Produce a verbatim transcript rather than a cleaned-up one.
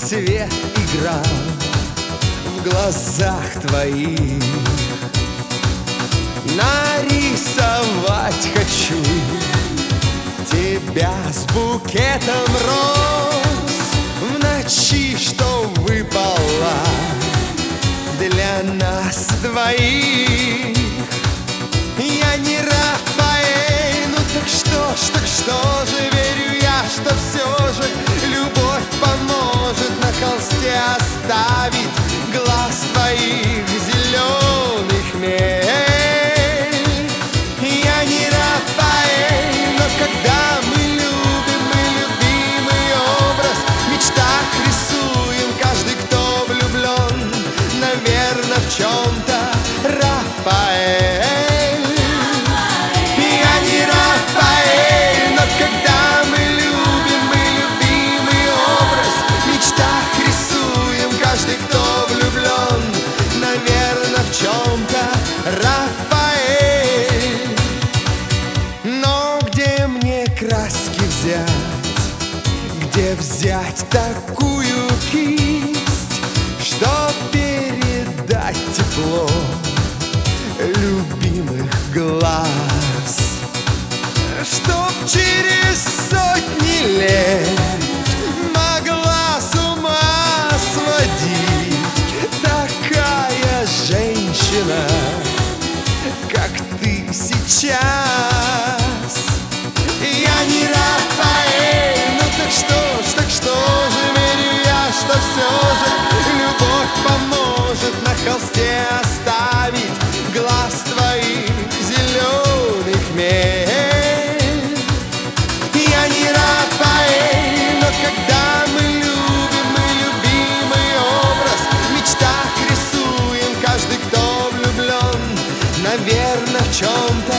свет играл в глазах твоих. Нарисовать хочу тебя с букетом роз в ночи, что выпала для нас двоих. Я не Рафаэль, ну так что ж, так что же, верю я, что все же любовь поможет на холсте оставить глаз твоих зеленых мель. Я не Рафаэль, но когда мы любим, мы любимый образ в мечтах рисуем. Каждый, кто влюблен, наверное, в чем-то Рафаэль. Рафаэль, но где мне краски взять, где взять такую кисть, чтоб передать тепло любимых глаз, чтоб через сотни лет могла с ума сводить такая женщина, как ты сейчас. Я не Рафаэль, ну так что ж, так что же, верю я, что все же любовь поможет на холсте оставить глаз твоих зеленых мель. Я не Рафаэль, но когда мы любим, мы любимый образ в мечтах рисуем. Каждый, кто влюблен, наверное, в чем-то